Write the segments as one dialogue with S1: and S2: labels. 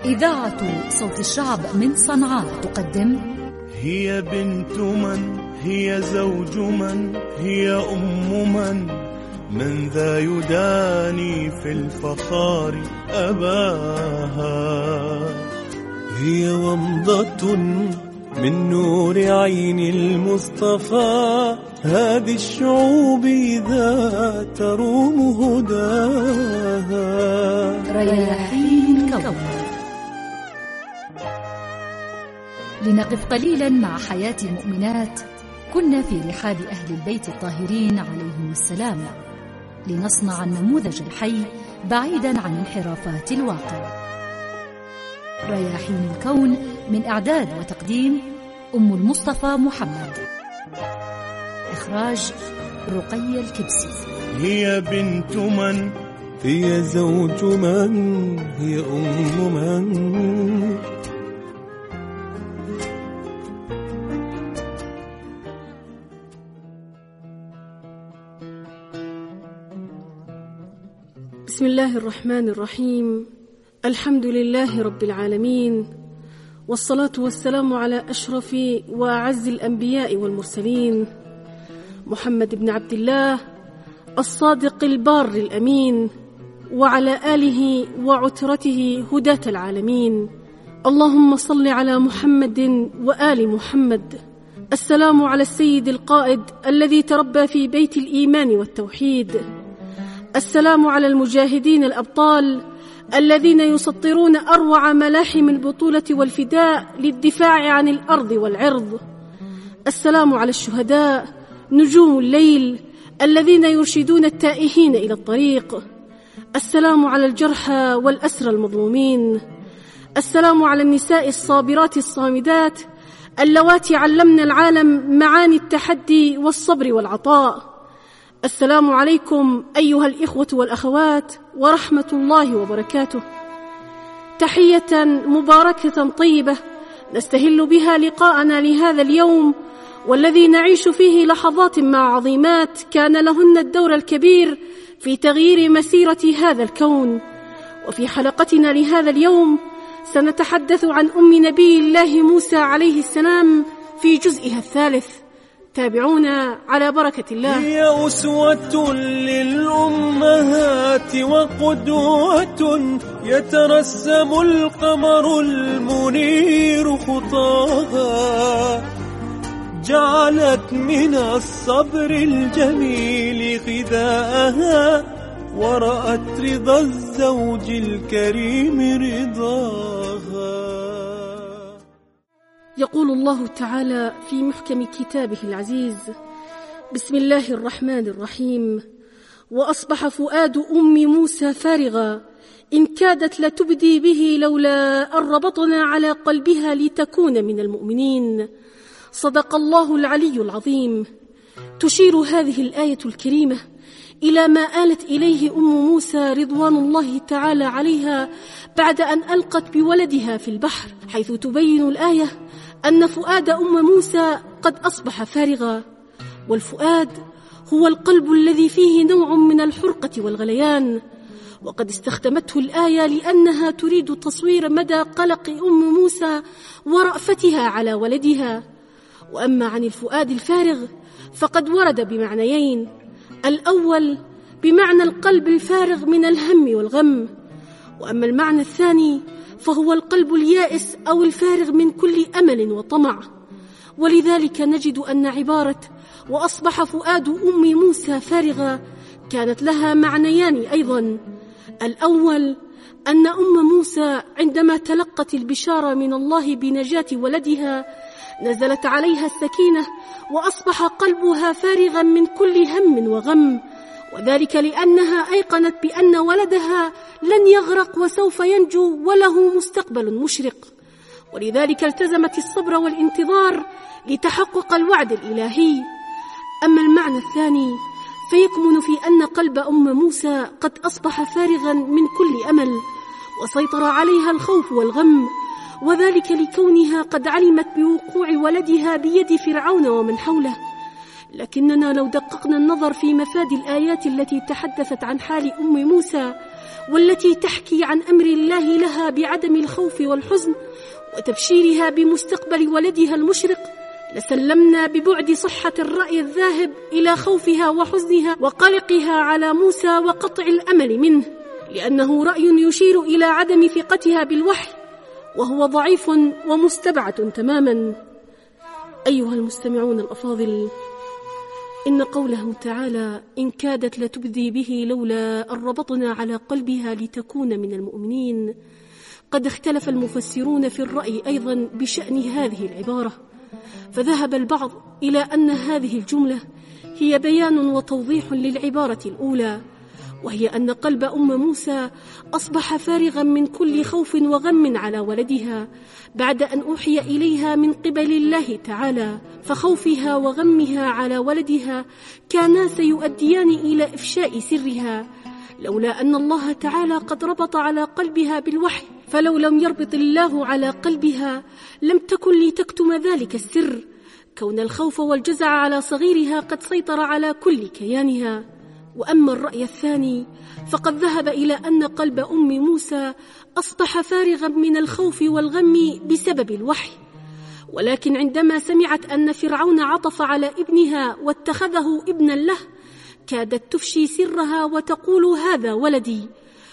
S1: إذاعة صوت الشعب من صنعاء تقدم
S2: هي بنت من، هي زوج من، هي أم من ذا يداني في الفخار أباها.
S3: هي ومضة من نور عين المصطفى، هذه الشعوب إذا تروم هداها.
S1: رياحين كون. لنقف قليلا مع حياة مؤمنات كنا في رحاب أهل البيت الطاهرين عليهم السلام، لنصنع النموذج الحي بعيدا عن انحرافات الواقع. رياحين الكون من إعداد وتقديم أم المصطفى محمد، إخراج رقية الكبسي.
S2: هي بنت من،
S3: هي زوج من، هي أم من.
S4: بسم الله الرحمن الرحيم. الحمد لله رب العالمين، والصلاة والسلام على أشرف وأعز الأنبياء والمرسلين، محمد بن عبد الله الصادق البار الأمين، وعلى آله وعترته هداة العالمين. اللهم صل على محمد وآل محمد. السلام على السيد القائد الذي تربى في بيت الإيمان والتوحيد. السلام على المجاهدين الأبطال الذين يسطرون أروع ملاحم البطولة والفداء للدفاع عن الأرض والعرض. السلام على الشهداء نجوم الليل الذين يرشدون التائهين إلى الطريق. السلام على الجرحى والأسرى المظلومين. السلام على النساء الصابرات الصامدات اللواتي علمن العالم معاني التحدي والصبر والعطاء. السلام عليكم أيها الإخوة والأخوات ورحمة الله وبركاته. تحية مباركة طيبة نستهل بها لقاءنا لهذا اليوم، والذي نعيش فيه لحظات مع عظيمات كان لهن الدور الكبير في تغيير مسيرة هذا الكون. وفي حلقتنا لهذا اليوم سنتحدث عن أم نبي الله موسى عليه السلام في جزئها الثالث. تابعونا على بركة الله.
S3: هي أسوة للأمهات وقدوة، يترسم القمر المنير خطاها، جعلت من الصبر الجميل غذاءها، ورأت رضا الزوج الكريم رضاها.
S4: يقول الله تعالى في محكم كتابه العزيز: بسم الله الرحمن الرحيم. وأصبح فؤاد أم موسى فارغا، إن كادت لتبدي به لولا أن ربطنا على قلبها لتكون من المؤمنين. صدق الله العلي العظيم. تشير هذه الآية الكريمة إلى ما آلت إليه أم موسى رضوان الله تعالى عليها بعد أن ألقت بولدها في البحر، حيث تبين الآية أن فؤاد أم موسى قد أصبح فارغا. والفؤاد هو القلب الذي فيه نوع من الحرقة والغليان، وقد استخدمته الآية لأنها تريد تصوير مدى قلق أم موسى ورأفتها على ولدها. وأما عن الفؤاد الفارغ فقد ورد بمعنيين: الأول بمعنى القلب الفارغ من الهم والغم، وأما المعنى الثاني فهو القلب اليائس أو الفارغ من كل أمل وطمع. ولذلك نجد أن عبارة وأصبح فؤاد أم موسى فارغا كانت لها معنيان أيضا. الأول أن أم موسى عندما تلقت البشارة من الله بنجاة ولدها نزلت عليها السكينة، وأصبح قلبها فارغا من كل هم وغم، وذلك لأنها أيقنت بأن ولدها لن يغرق وسوف ينجو وله مستقبل مشرق. ولذلك التزمت الصبر والانتظار لتحقق الوعد الإلهي. أما المعنى الثاني فيكمن في أن قلب أم موسى قد أصبح فارغا من كل أمل، وسيطر عليها الخوف والغم، وذلك لكونها قد علمت بوقوع ولدها بيد فرعون ومن حوله. لكننا لو دققنا النظر في مفاد الآيات التي تحدثت عن حال أم موسى والتي تحكي عن أمر الله لها بعدم الخوف والحزن وتبشيرها بمستقبل ولدها المشرق، لسلمنا ببعد صحة الرأي الذاهب إلى خوفها وحزنها وقلقها على موسى وقطع الأمل منه، لأنه رأي يشير إلى عدم ثقتها بالوحي، وهو ضعيف ومستبعد تماما. أيها المستمعون الأفاضل، إن قوله تعالى إن كادت لتبدي به لولا أن ربطنا على قلبها لتكون من المؤمنين، قد اختلف المفسرون في الرأي أيضا بشأن هذه العبارة، فذهب البعض إلى أن هذه الجملة هي بيان وتوضيح للعبارة الأولى، وهي أن قلب أم موسى أصبح فارغا من كل خوف وغم على ولدها بعد أن أوحي إليها من قبل الله تعالى، فخوفها وغمها على ولدها كانا سيؤديان إلى إفشاء سرها، لولا أن الله تعالى قد ربط على قلبها بالوحي، فلو لم يربط الله على قلبها لم تكن لتكتم ذلك السر، كون الخوف والجزع على صغيرها قد سيطر على كل كيانها. وأما الرأي الثاني فقد ذهب إلى أن قلب أم موسى أصبح فارغا من الخوف والغم بسبب الوحي، ولكن عندما سمعت أن فرعون عطف على ابنها واتخذه ابنا له كادت تفشي سرها وتقول هذا ولدي،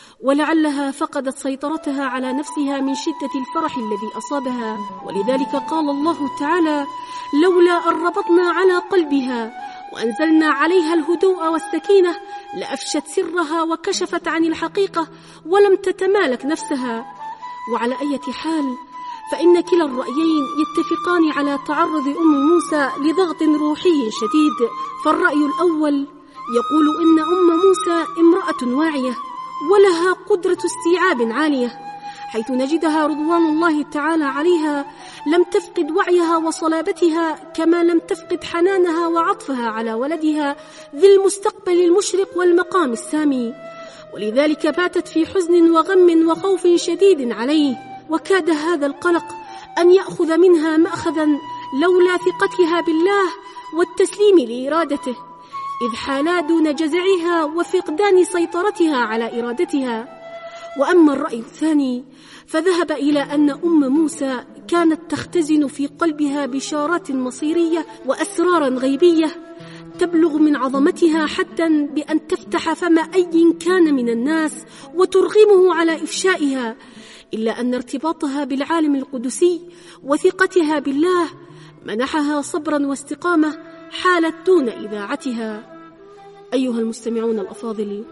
S4: ولعلها فقدت سيطرتها على نفسها من شدة الفرح الذي أصابها، ولذلك قال الله تعالى لولا أن ربطنا على قلبها وأنزلنا عليها الهدوء والسكينة لأفشت سرها وكشفت عن الحقيقة ولم تتمالك نفسها. وعلى أي حال فإن كلا الرأيين يتفقان على تعرض أم موسى لضغط روحي شديد، فالرأي الأول يقول إن أم موسى امرأة واعية ولها قدرة استيعاب عالية، حيث نجدها رضوان الله تعالى عليها لم تفقد وعيها وصلابتها، كما لم تفقد حنانها وعطفها على ولدها ذي المستقبل المشرق والمقام السامي، ولذلك باتت في حزن وغم وخوف شديد عليه، وكاد هذا القلق أن يأخذ منها مأخذا لولا ثقتها بالله والتسليم لإرادته، إذ حالا دون جزعها وفقدان سيطرتها على إرادتها. وأما الرأي الثاني فذهب إلى أن أم موسى كانت تختزن في قلبها بشارات مصيرية وأسرارا غيبية تبلغ من عظمتها حتى بأن تفتح فم أي كان من الناس وترغمه على إفشائها، إلا أن ارتباطها بالعالم القدسي وثقتها بالله منحها صبرا واستقامة حالت دون إذاعتها. أيها المستمعون الأفاضل،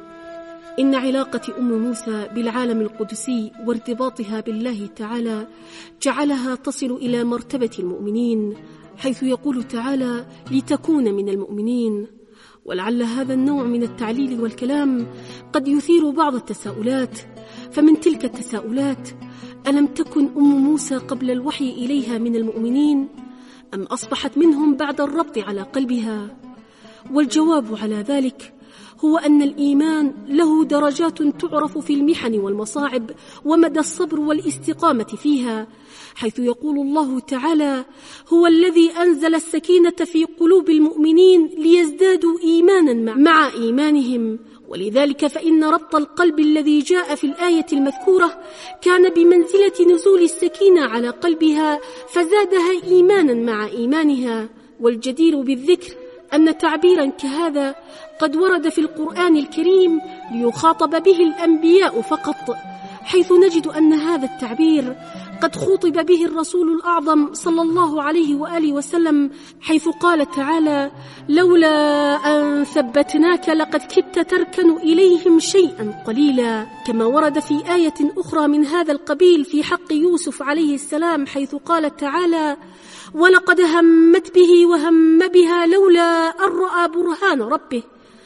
S4: إن علاقة أم موسى بالعالم القدسي وارتباطها بالله تعالى جعلها تصل إلى مرتبة المؤمنين، حيث يقول تعالى لتكون من المؤمنين. ولعل هذا النوع من التعليل والكلام قد يثير بعض التساؤلات، فمن تلك التساؤلات ألم تكن أم موسى قبل الوحي إليها من المؤمنين أم أصبحت منهم بعد الربط على قلبها؟ والجواب على ذلك هو أن الإيمان له درجات تعرف في المحن والمصاعب ومدى الصبر والاستقامة فيها، حيث يقول الله تعالى هو الذي أنزل السكينة في قلوب المؤمنين ليزدادوا إيمانا مع إيمانهم، ولذلك فإن ربط القلب الذي جاء في الآية المذكورة كان بمنزلة نزول السكينة على قلبها فزادها إيمانا مع إيمانها. والجدير بالذكر أن تعبيرا كهذا قد ورد في القرآن الكريم ليخاطب به الأنبياء فقط، حيث نجد أن هذا التعبير قد خُطب به الرسول الأعظم صلى الله عليه وآله وسلم، حيث قال تعالى لولا أن ثبتناك لقد كدت تركن إليهم شيئا قليلا، كما ورد في آية أخرى من هذا القبيل في حق يوسف عليه السلام، حيث قال تعالى ولقد همت به وهم بها لولا أن رأى برهان ربه،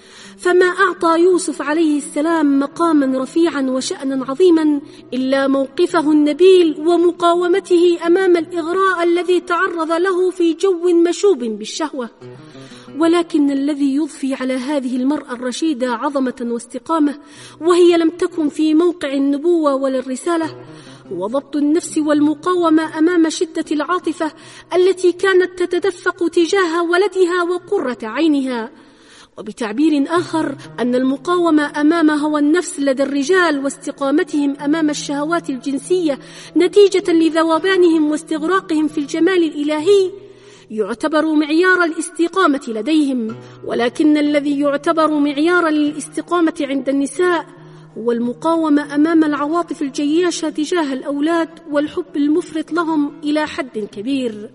S4: فما أعطى يوسف عليه السلام مقاما رفيعا وشأنا عظيما إلا موقفه النبيل ومقاومته أمام الإغراء الذي تعرض له في جو مشوب بالشهوة. ولكن الذي يضفي على هذه المرأة الرشيدة عظمة واستقامة وهي لم تكن في موقع النبوة ولا الرسالة هو ضبط النفس والمقاومة أمام شدة العاطفة التي كانت تتدفق تجاه ولدها وقرة عينها. وبتعبير آخر أن المقاومة أمام هوى النفس لدى الرجال واستقامتهم أمام الشهوات الجنسية نتيجة لذوبانهم واستغراقهم في الجمال الإلهي يعتبر معيار الاستقامة لديهم، ولكن الذي يعتبر معيارا للاستقامة عند النساء هو المقاومة أمام العواطف الجياشة تجاه الأولاد والحب المفرط لهم إلى حد كبير.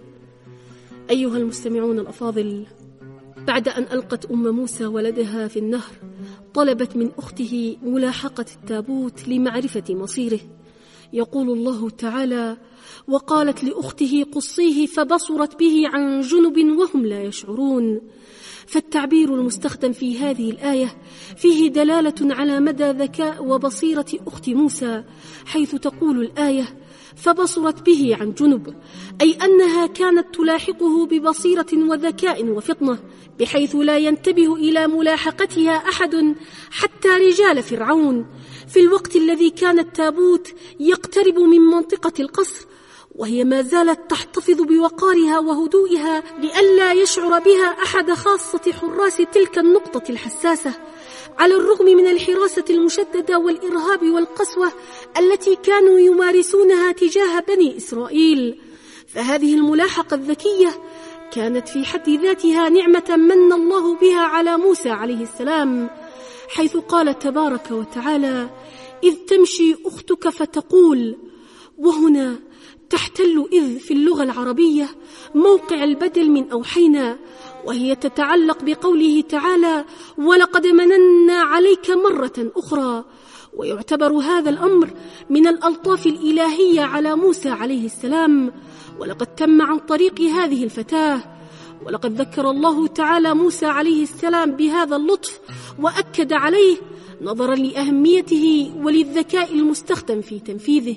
S4: أيها المستمعون الأفاضل، بعد أن ألقت أم موسى ولدها في النهر طلبت من أخته ملاحقة التابوت لمعرفة مصيره. يقول الله تعالى: وقالت لأخته قصيه فبصرت به عن جنب وهم لا يشعرون. فالتعبير المستخدم في هذه الآية فيه دلالة على مدى ذكاء وبصيرة أخت موسى، حيث تقول الآية: فبصرت به عن جنب، أي أنها كانت تلاحقه ببصيرة وذكاء وفطنة، بحيث لا ينتبه إلى ملاحقتها أحد حتى رجال فرعون، في الوقت الذي كان التابوت يقترب من منطقة القصر، وهي ما زالت تحتفظ بوقارها وهدوئها لئلا يشعر بها أحد، خاصة حراس تلك النقطة الحساسة، على الرغم من الحراسة المشددة والإرهاب والقسوة التي كانوا يمارسونها تجاه بني إسرائيل. فهذه الملاحقة الذكية كانت في حد ذاتها نعمة من الله بها على موسى عليه السلام، حيث قال تبارك وتعالى: إذ تمشي أختك فتقول. وهنا تحتل إذ في اللغة العربية موقع البدل من أوحينا، وهي تتعلق بقوله تعالى: ولقد مننا عليك مرة أخرى. ويعتبر هذا الأمر من الألطاف الإلهية على موسى عليه السلام، ولقد تم عن طريق هذه الفتاة. ولقد ذكر الله تعالى موسى عليه السلام بهذا اللطف وأكد عليه نظرا لأهميته وللذكاء المستخدم في تنفيذه.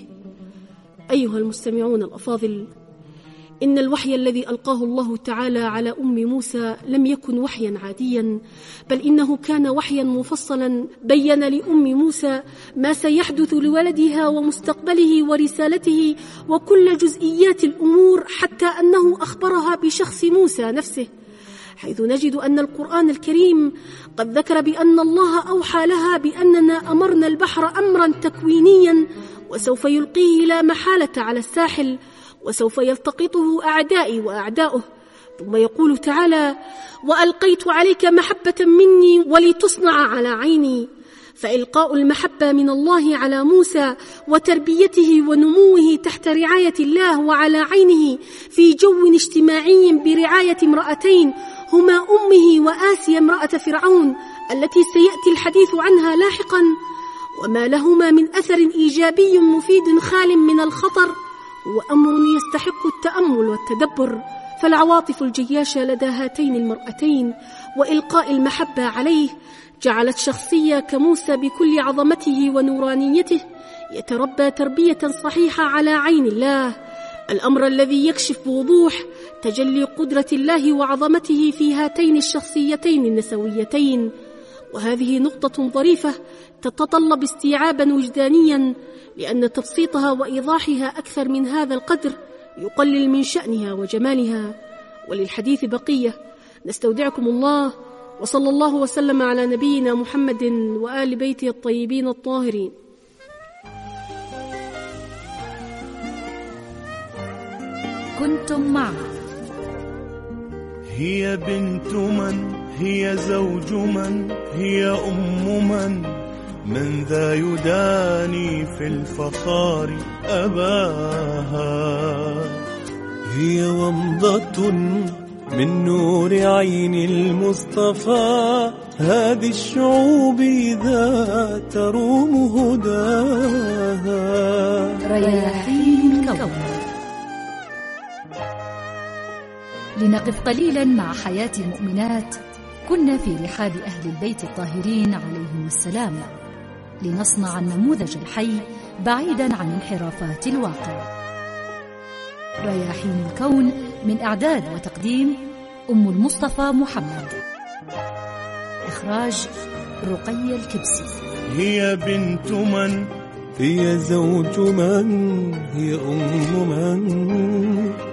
S4: أيها المستمعون الأفاضل، إن الوحي الذي ألقاه الله تعالى على أم موسى لم يكن وحيا عاديا، بل إنه كان وحيا مفصلا بين لأم موسى ما سيحدث لولدها ومستقبله ورسالته وكل جزئيات الأمور، حتى أنه أخبرها بشخص موسى نفسه، حيث نجد أن القرآن الكريم قد ذكر بأن الله أوحى لها بأننا أمرنا البحر أمرا تكوينيا وسوف يلقيه لا محالة على الساحل، وسوف يلتقطه أعدائي وأعداؤه. ثم يقول تعالى: وألقيت عليك محبة مني ولتصنع على عيني. فإلقاء المحبة من الله على موسى وتربيته ونموه تحت رعاية الله وعلى عينه في جو اجتماعي برعاية امرأتين هما أمه وآسيا امرأة فرعون التي سيأتي الحديث عنها لاحقا، وما لهما من أثر إيجابي مفيد خال من الخطر، وأمر يستحق التأمل والتدبر. فالعواطف الجياشة لدى هاتين المرأتين وإلقاء المحبة عليه جعلت شخصية كموسى بكل عظمته ونورانيته يتربى تربية صحيحة على عين الله، الأمر الذي يكشف بوضوح تجلي قدرة الله وعظمته في هاتين الشخصيتين النسويتين. وهذه نقطة ظريفة تتطلب استيعابا وجدانيا، لأن تبسيطها وإيضاحها أكثر من هذا القدر يقلل من شأنها وجمالها. وللحديث بقية، نستودعكم الله، وصلى الله وسلم على نبينا محمد وآل بيته الطيبين الطاهرين.
S1: كنتم مع
S2: هي بنت من، هي زوج من، هي أم من ذا يداني في الفخار أباها.
S3: هي ومضة من نور عين المصطفى، هذه الشعوب إذا تروم هداها.
S1: رياحين كون. لنقف قليلا مع حياة المؤمنات كنا في رحاب أهل البيت الطاهرين عليهم السلام، لنصنع النموذج الحي بعيدا عن انحرافات الواقع. رياحين الكون من إعداد وتقديم أم المصطفى محمد، إخراج رقية الكبسي.
S2: هي بنت من،
S3: هي زوج من، هي أم من.